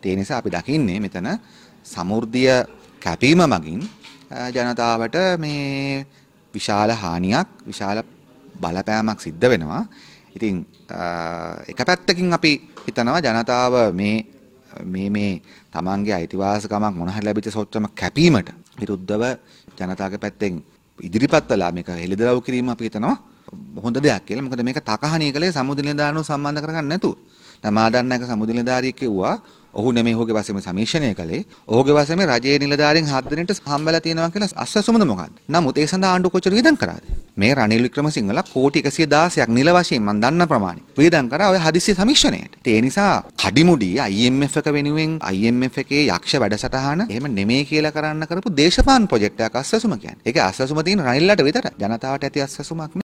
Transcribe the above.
ඒ නිසා අපි දකින්නේ මෙතන සමෘද්ධිය කැපීම මගින් ජනතාවට මේ විශාල හානියක් විශාල බලපෑමක් සිද්ධ වෙනවා. ඉතින් එක පැත්තකින් අපි හිතනවා ජනතාව මේ තමන්ගේ අයිතිවාසිකමක් මොන හරි ලැබිච්ච සොච්චම කැපීමට විරුද්ධව ජනතාවගේ පැත්තෙන් ඉදිරිපත් වෙලා මේක හෙළිදරව් කිරීම අපි හිතනවා හොඳ දෙයක් කියලා. මොකද මේක තකහණිය කලේ සමුද්‍ර නිලධාරීන්ව සම්බන්ධ කරගන්න නැතුව. තමා දන්නක සමුද්‍ර නිලධාරියෙක් කිව්වා ඔහු නෙමෙයි ඔහුගේ වශයෙන් සමීක්ෂණය කළේ. ඔහුගේ වශයෙන් රජයේ නිලධාරීන් 7 දෙනෙක්ට හම්බෙලා තියෙනවා කියලා අස්වැසුමද මොකද්ද? නමුත් ඒ සඳහා ආණ්ඩුව කොච්චර වියදම් කරාද? මේ රනිල් වික්‍රමසිංහලා කෝටි 116ක් නිල වශයෙන් මම දන්න ප්‍රමාණය වියදම් කරා ඔය හදිස්සිය සමීක්ෂණයට. ඒ නිසා කඩිමුඩි IMF එක වෙනුවෙන් IMF එකේ යක්ෂ වැඩසටහන එහෙම නෙමෙයි කියලා කරන්න කරපු දේශපාලන ප්‍රොජෙක්ට් එකක් අස්වැසුම කියන්නේ. ඒක අස්වැසුම තියෙන රනිල්ලාට විතරයි. ජනතාවට ඇති අස්වැසුමක්